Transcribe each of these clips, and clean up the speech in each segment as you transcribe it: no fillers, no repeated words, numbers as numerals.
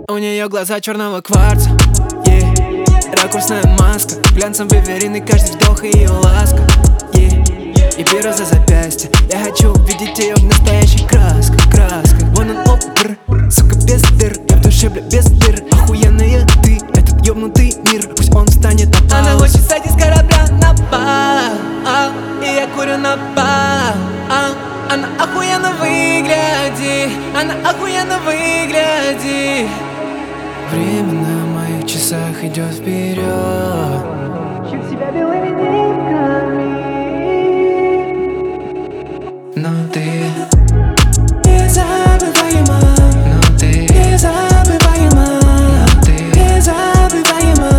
У нее глаза черного кварца, ракурсная маска, глянцем Беверины, каждый вдох ее ласка, и пира за запястье. Я хочу увидеть ее в настоящей красках. Вон он опер, сука без дыр. Я в душе, бля, без дыр. Охуенная ты, этот ёбнутый мир, пусть он встанет на паузу. Она хочет сойти с корабля на пол, и я курю на пол. Она охуенно выглядит, она охуенно выглядит. Время на моих часах идет вперед. Щит себя белыми нитками. Но ты незабываема, но ты незабываема, но ты незабываема,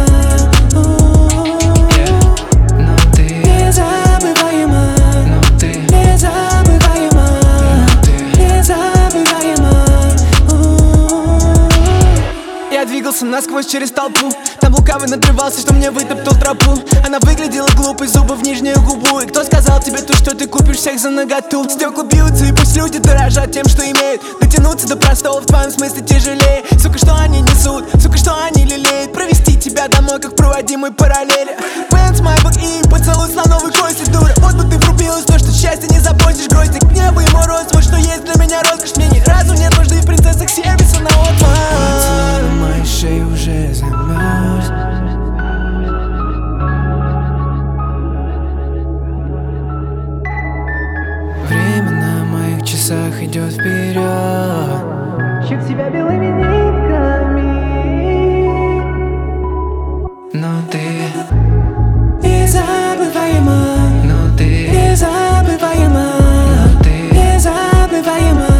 но ты незабываема, но ты незабываема, незабываема. Я двигался насквозь через толпу. Там лукавый надрывался, что мне вытоптал тропу. Она выглядела глупой, зубы в нижнюю губу. И кто сказал тебе то, что ты купишь всех за наготу? Стекла бьются, и пусть люди дорожат тем, что имеют. Дотянуться до простого в твоем смысле тяжелее. Сука, что они несут, сука, что они лелеют. Провести тебя домой, как проводимый параллели. Пэнс, майбок и поцелуй слоновой кости, дура. Вот бы ты врубилась в то, что счастье не заботишь грозди. К небу ему рост, вот что есть для меня роскошь. Мне ни разу нет нужды в принцессах сервиса на отман. на моей шее уже замерз. Время на моих часах идет вперед. Щит себя белыми нитками. Но ты Незабываема, но ты незабываема, но ты незабываема,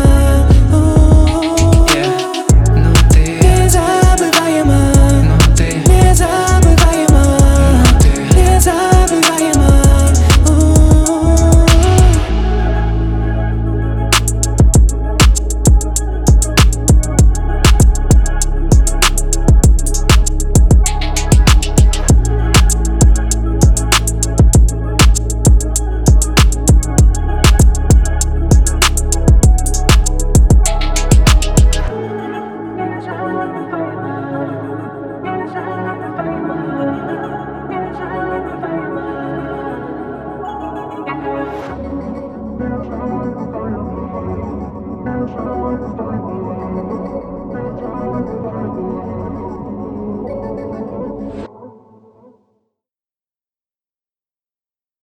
но ты незабываема, но ты незабываема, незабываема. Thank you.